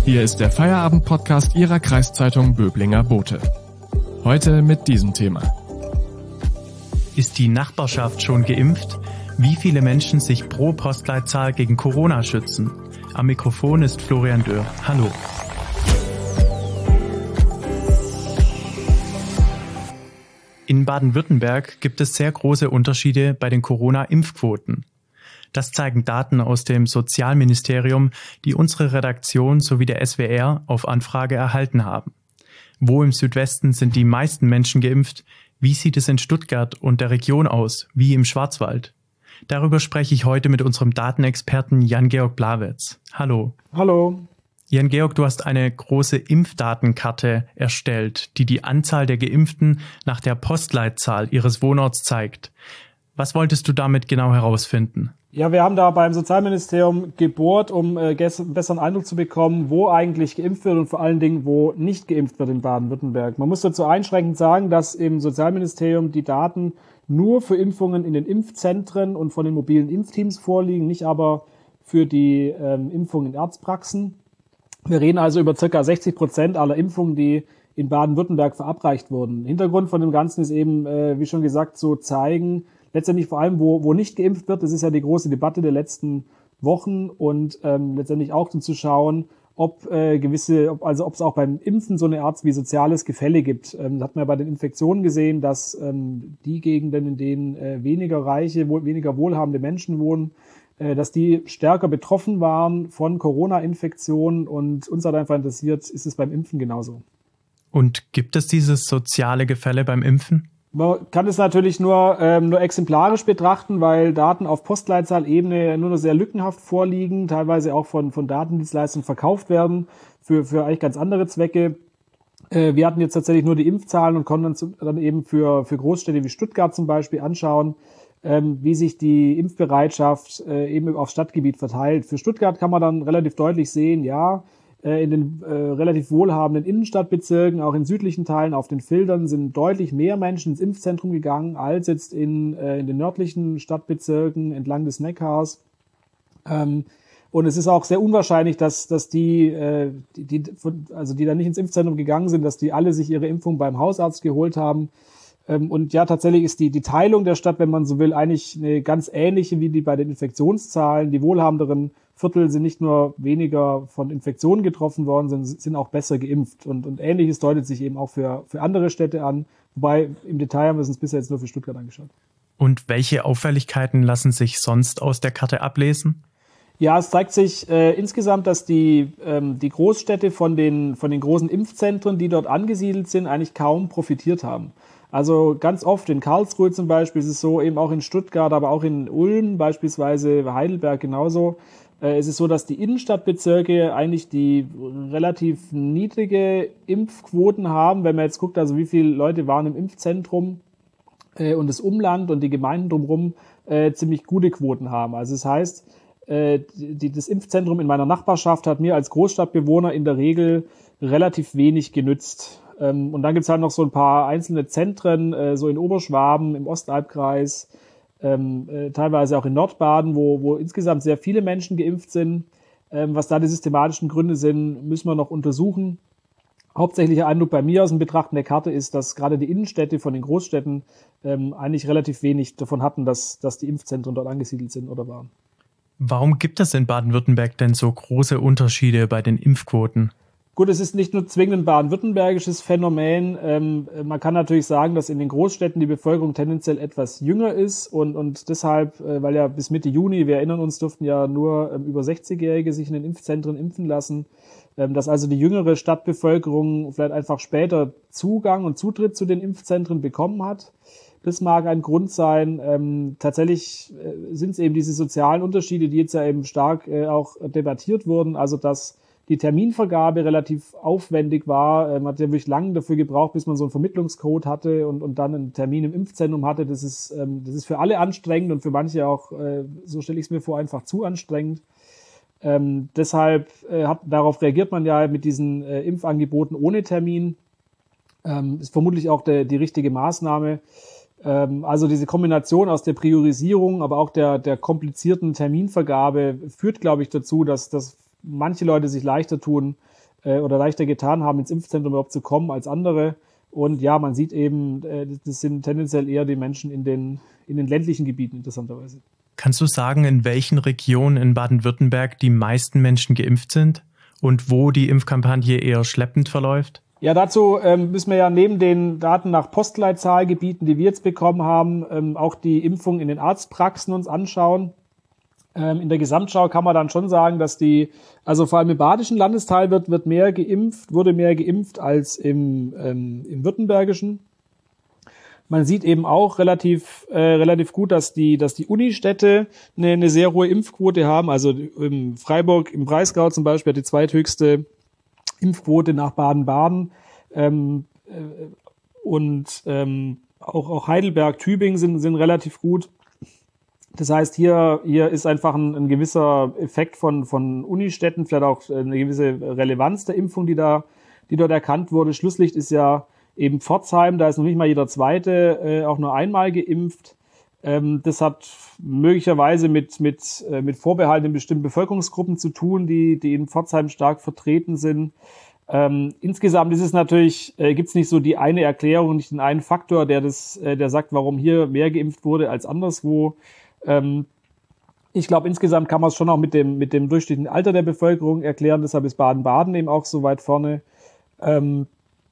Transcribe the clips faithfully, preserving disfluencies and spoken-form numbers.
Hier ist der Feierabend-Podcast Ihrer Kreiszeitung Böblinger Bote. Heute mit diesem Thema. Ist die Nachbarschaft schon geimpft? Wie viele Menschen sich pro Postleitzahl gegen Corona schützen? Am Mikrofon ist Florian Dürr. Hallo. In Baden-Württemberg gibt es sehr große Unterschiede bei den Corona-Impfquoten. Das zeigen Daten aus dem Sozialministerium, die unsere Redaktion sowie der S W R auf Anfrage erhalten haben. Wo im Südwesten sind die meisten Menschen geimpft? Wie sieht es in Stuttgart und der Region aus, wie im Schwarzwald? Darüber spreche ich heute mit unserem Datenexperten Jan-Georg Blawetz. Hallo. Hallo. Jan-Georg, du hast eine große Impfdatenkarte erstellt, die die Anzahl der Geimpften nach der Postleitzahl ihres Wohnorts zeigt. Was wolltest du damit genau herausfinden? Ja, wir haben da beim Sozialministerium gebohrt, um äh, einen besseren Eindruck zu bekommen, wo eigentlich geimpft wird und vor allen Dingen, wo nicht geimpft wird in Baden-Württemberg. Man muss dazu einschränkend sagen, dass im Sozialministerium die Daten nur für Impfungen in den Impfzentren und von den mobilen Impfteams vorliegen, nicht aber für die ähm, Impfungen in Arztpraxen. Wir reden also über circa sechzig Prozent aller Impfungen, die in Baden-Württemberg verabreicht wurden. Hintergrund von dem Ganzen ist eben, äh, wie schon gesagt, so zeigen, letztendlich vor allem, wo, wo nicht geimpft wird, das ist ja die große Debatte der letzten Wochen und ähm, letztendlich auch zu schauen, ob äh, gewisse, ob, also ob es auch beim Impfen so eine Art wie soziales Gefälle gibt. Ähm, das hat man ja bei den Infektionen gesehen, dass ähm, die Gegenden, in denen äh, weniger reiche, wohl, weniger wohlhabende Menschen wohnen, äh, dass die stärker betroffen waren von Corona-Infektionen und uns hat einfach interessiert, ist es beim Impfen genauso. Und gibt es dieses soziale Gefälle beim Impfen? Man kann es natürlich nur, ähm, nur exemplarisch betrachten, weil Daten auf Postleitzahlebene nur noch sehr lückenhaft vorliegen, teilweise auch von, von Datendienstleistern verkauft werden für, für eigentlich ganz andere Zwecke. Äh, wir hatten jetzt tatsächlich nur die Impfzahlen und konnten uns dann eben für, für Großstädte wie Stuttgart zum Beispiel anschauen, ähm, wie sich die Impfbereitschaft äh, eben aufs Stadtgebiet verteilt. Für Stuttgart kann man dann relativ deutlich sehen, ja, in den äh, relativ wohlhabenden Innenstadtbezirken, auch in südlichen Teilen auf den Fildern, sind deutlich mehr Menschen ins Impfzentrum gegangen, als jetzt in, äh, in den nördlichen Stadtbezirken entlang des Neckars. Ähm, und es ist auch sehr unwahrscheinlich, dass, dass die, äh, die, die, also die da nicht ins Impfzentrum gegangen sind, dass die alle sich ihre Impfung beim Hausarzt geholt haben. Ähm, und ja, tatsächlich ist die, die Teilung der Stadt, wenn man so will, eigentlich eine ganz ähnliche wie die bei den Infektionszahlen. Die wohlhabenderen Viertel sind nicht nur weniger von Infektionen getroffen worden, sondern sind auch besser geimpft. Und, und Ähnliches deutet sich eben auch für, für andere Städte an. Wobei im Detail haben wir es uns bisher jetzt nur für Stuttgart angeschaut. Und welche Auffälligkeiten lassen sich sonst aus der Karte ablesen? Ja, es zeigt sich äh, insgesamt, dass die, ähm, die Großstädte von den, von den großen Impfzentren, die dort angesiedelt sind, eigentlich kaum profitiert haben. Also ganz oft in Karlsruhe zum Beispiel ist es so, eben auch in Stuttgart, aber auch in Ulm beispielsweise, Heidelberg genauso. Es ist so, dass die Innenstadtbezirke eigentlich die relativ niedrige Impfquoten haben. Wenn man jetzt guckt, also wie viele Leute waren im Impfzentrum äh, und das Umland und die Gemeinden drumherum äh, ziemlich gute Quoten haben. Also das heißt, äh, die, das Impfzentrum in meiner Nachbarschaft hat mir als Großstadtbewohner in der Regel relativ wenig genützt. Ähm, und dann gibt's halt noch so ein paar einzelne Zentren, äh, so in Oberschwaben, im Ostalbkreis, Ähm, äh, teilweise auch in Nordbaden, wo, wo insgesamt sehr viele Menschen geimpft sind. Ähm, was da die systematischen Gründe sind, müssen wir noch untersuchen. Hauptsächlicher Eindruck bei mir aus dem Betrachten der Karte ist, dass gerade die Innenstädte von den Großstädten ähm, eigentlich relativ wenig davon hatten, dass, dass die Impfzentren dort angesiedelt sind oder waren. Warum gibt es in Baden-Württemberg denn so große Unterschiede bei den Impfquoten? Gut, es ist nicht nur zwingend ein baden-württembergisches Phänomen. Ähm, man kann natürlich sagen, dass in den Großstädten die Bevölkerung tendenziell etwas jünger ist und, und deshalb, äh, weil ja bis Mitte Juni, wir erinnern uns, durften ja nur ähm, über sechzigjährige sich in den Impfzentren impfen lassen, ähm, dass also die jüngere Stadtbevölkerung vielleicht einfach später Zugang und Zutritt zu den Impfzentren bekommen hat. Das mag ein Grund sein. Ähm, tatsächlich äh, sind es eben diese sozialen Unterschiede, die jetzt ja eben stark äh, auch debattiert wurden, also dass die Terminvergabe relativ aufwendig war. Man hat ja wirklich lange dafür gebraucht, bis man so einen Vermittlungscode hatte und, und dann einen Termin im Impfzentrum hatte. Das ist, ähm, das ist für alle anstrengend und für manche auch, äh, so stelle ich es mir vor, einfach zu anstrengend. Ähm, deshalb äh, hat, darauf reagiert man ja mit diesen äh, Impfangeboten ohne Termin. Ähm, ist vermutlich auch der, die richtige Maßnahme. Ähm, also diese Kombination aus der Priorisierung, aber auch der, der komplizierten Terminvergabe führt, glaube ich, dazu, dass, dass manche Leute sich leichter tun, äh, oder leichter getan haben, ins Impfzentrum überhaupt zu kommen als andere. Und ja, man sieht eben, äh, das sind tendenziell eher die Menschen in den, in den ländlichen Gebieten interessanterweise. Kannst du sagen, in welchen Regionen in Baden-Württemberg die meisten Menschen geimpft sind und wo die Impfkampagne eher schleppend verläuft? Ja, dazu ähm, müssen wir ja neben den Daten nach Postleitzahlgebieten, die wir jetzt bekommen haben, ähm, auch die Impfung in den Arztpraxen uns anschauen. Ähm, in der Gesamtschau kann man dann schon sagen, dass die, also vor allem im badischen Landesteil wird, wird mehr geimpft, wurde mehr geimpft als im, ähm, im württembergischen. Man sieht eben auch relativ, äh, relativ gut, dass die, dass die Unistädte eine, eine sehr hohe Impfquote haben. Also im Freiburg, im Breisgau zum Beispiel hat die zweithöchste Impfquote nach Baden-Baden, ähm, äh, und ähm, auch, auch Heidelberg, Tübingen sind, sind relativ gut. Das heißt, hier, hier ist einfach ein, ein gewisser Effekt von, von Unistädten, vielleicht auch eine gewisse Relevanz der Impfung, die da, die dort erkannt wurde. Schlusslicht ist ja eben Pforzheim, da ist noch nicht mal jeder Zweite äh, auch nur einmal geimpft. Ähm, das hat möglicherweise mit, mit, äh, mit Vorbehalten in bestimmten Bevölkerungsgruppen zu tun, die, die in Pforzheim stark vertreten sind. Ähm, insgesamt ist es natürlich, äh, gibt es nicht so die eine Erklärung, nicht den einen Faktor, der das, äh, der sagt, warum hier mehr geimpft wurde als anderswo. Ähm, ich glaube, insgesamt kann man es schon auch mit dem, mit dem durchschnittlichen Alter der Bevölkerung erklären. Deshalb ist Baden-Baden eben auch so weit vorne. Ähm,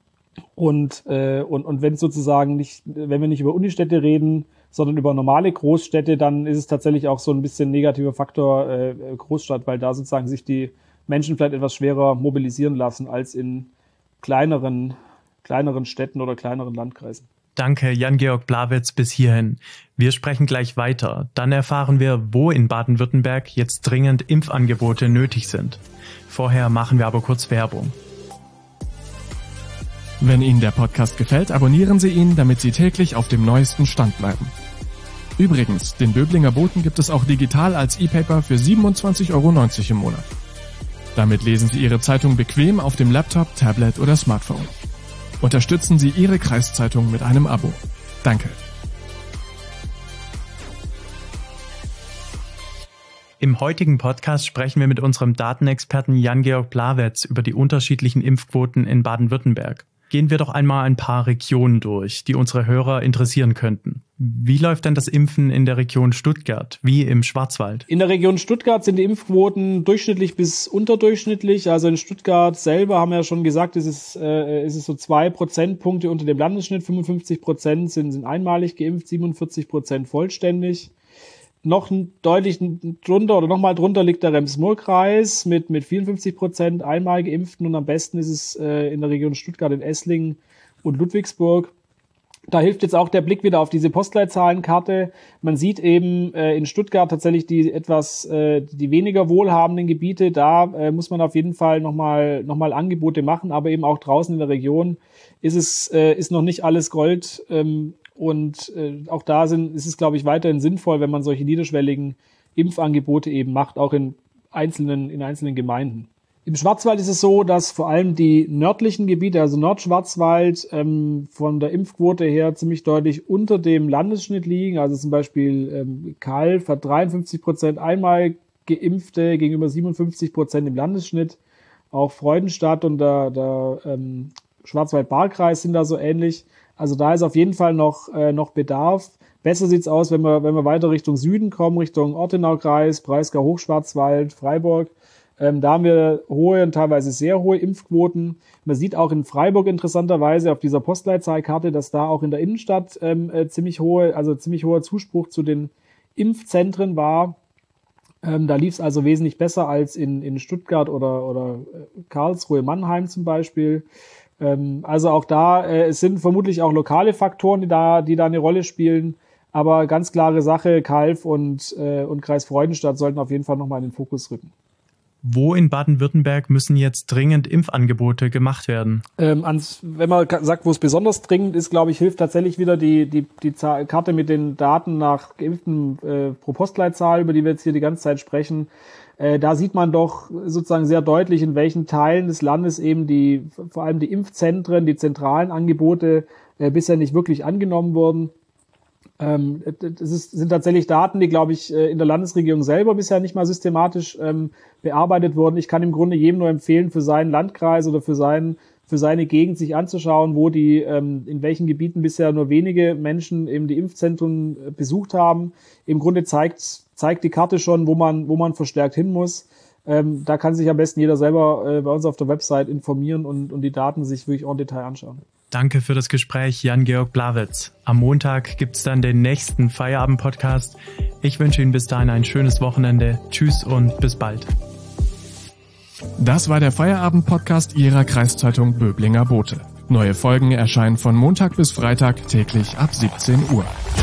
und, äh, und, und wenn sozusagen nicht, wenn wir nicht über Unistädte reden, sondern über normale Großstädte, dann ist es tatsächlich auch so ein bisschen negativer Faktor äh, Großstadt, weil da sozusagen sich die Menschen vielleicht etwas schwerer mobilisieren lassen als in kleineren, kleineren Städten oder kleineren Landkreisen. Danke, Jan-Georg Blawitz, bis hierhin. Wir sprechen gleich weiter. Dann erfahren wir, wo in Baden-Württemberg jetzt dringend Impfangebote nötig sind. Vorher machen wir aber kurz Werbung. Wenn Ihnen der Podcast gefällt, abonnieren Sie ihn, damit Sie täglich auf dem neuesten Stand bleiben. Übrigens, den Böblinger Boten gibt es auch digital als E-Paper für siebenundzwanzig Euro neunzig im Monat. Damit lesen Sie Ihre Zeitung bequem auf dem Laptop, Tablet oder Smartphone. Unterstützen Sie Ihre Kreiszeitung mit einem Abo. Danke. Im heutigen Podcast sprechen wir mit unserem Datenexperten Jan-Georg Blawitz über die unterschiedlichen Impfquoten in Baden-Württemberg. Gehen wir doch einmal ein paar Regionen durch, die unsere Hörer interessieren könnten. Wie läuft denn das Impfen in der Region Stuttgart, wie im Schwarzwald? In der Region Stuttgart sind die Impfquoten durchschnittlich bis unterdurchschnittlich. Also in Stuttgart selber haben wir ja schon gesagt, es ist, äh, es ist so zwei Prozentpunkte unter dem Landesschnitt. fünfundfünfzig Prozent sind, sind einmalig geimpft, siebenundvierzig Prozent vollständig. Noch deutlich drunter oder nochmal drunter liegt der Rems-Murr-Kreis mit, mit vierundfünfzig Prozent einmal Geimpften und am besten ist es äh, in der Region Stuttgart, in Esslingen und Ludwigsburg. Da hilft jetzt auch der Blick wieder auf diese Postleitzahlenkarte. Man sieht eben äh, in Stuttgart tatsächlich die etwas, äh, die weniger wohlhabenden Gebiete. Da äh, muss man auf jeden Fall nochmal, nochmal Angebote machen, aber eben auch draußen in der Region ist es, äh, ist noch nicht alles Gold, ähm, und äh, auch da sind, ist es, glaube ich, weiterhin sinnvoll, wenn man solche niederschwelligen Impfangebote eben macht, auch in einzelnen, in einzelnen Gemeinden. Im Schwarzwald ist es so, dass vor allem die nördlichen Gebiete, also Nordschwarzwald, ähm, von der Impfquote her ziemlich deutlich unter dem Landesschnitt liegen. Also zum Beispiel ähm, Kalf hat dreiundfünfzig Prozent einmal Geimpfte gegenüber siebenundfünfzig Prozent im Landesschnitt. Auch Freudenstadt und der, der ähm, Schwarzwald-Baar-Kreis sind da so ähnlich. Also da ist auf jeden Fall noch äh, noch Bedarf. Besser sieht's aus, wenn wir wenn wir weiter Richtung Süden kommen, Richtung Ortenau-Kreis, Breisgau-Hochschwarzwald, Freiburg. Ähm, da haben wir hohe und teilweise sehr hohe Impfquoten. Man sieht auch in Freiburg interessanterweise auf dieser Postleitzahlkarte, dass da auch in der Innenstadt ähm, äh, ziemlich hohe, also ziemlich hoher Zuspruch zu den Impfzentren war. Ähm, da lief's also wesentlich besser als in in Stuttgart oder oder Karlsruhe, Mannheim zum Beispiel. Also auch da, äh, es sind vermutlich auch lokale Faktoren, die da, die da eine Rolle spielen. Aber ganz klare Sache, Kalf und, äh, und Kreis Freudenstadt sollten auf jeden Fall nochmal in den Fokus rücken. Wo in Baden-Württemberg müssen jetzt dringend Impfangebote gemacht werden? Ähm, ans, wenn man sagt, wo es besonders dringend ist, glaube ich, hilft tatsächlich wieder die, die, die Zahl, Karte mit den Daten nach Geimpften äh, pro Postleitzahl, über die wir jetzt hier die ganze Zeit sprechen. Äh, da sieht man doch sozusagen sehr deutlich, in welchen Teilen des Landes eben die, vor allem die Impfzentren, die zentralen Angebote äh, bisher nicht wirklich angenommen wurden. Ähm, das ist, sind tatsächlich Daten, die, glaube ich, in der Landesregierung selber bisher nicht mal systematisch ähm, bearbeitet wurden. Ich kann im Grunde jedem nur empfehlen, für seinen Landkreis oder für seinen für seine Gegend sich anzuschauen, wo die ähm, in welchen Gebieten bisher nur wenige Menschen eben die Impfzentren äh, besucht haben. Im Grunde zeigt zeigt die Karte schon, wo man wo man verstärkt hin muss. Ähm, da kann sich am besten jeder selber äh, bei uns auf der Website informieren und, und die Daten sich wirklich en Detail anschauen. Danke für das Gespräch, Jan-Georg Blawitz. Am Montag gibt's dann den nächsten Feierabend-Podcast. Ich wünsche Ihnen bis dahin ein schönes Wochenende. Tschüss und bis bald. Das war der Feierabend-Podcast Ihrer Kreiszeitung Böblinger Bote. Neue Folgen erscheinen von Montag bis Freitag täglich ab siebzehn Uhr.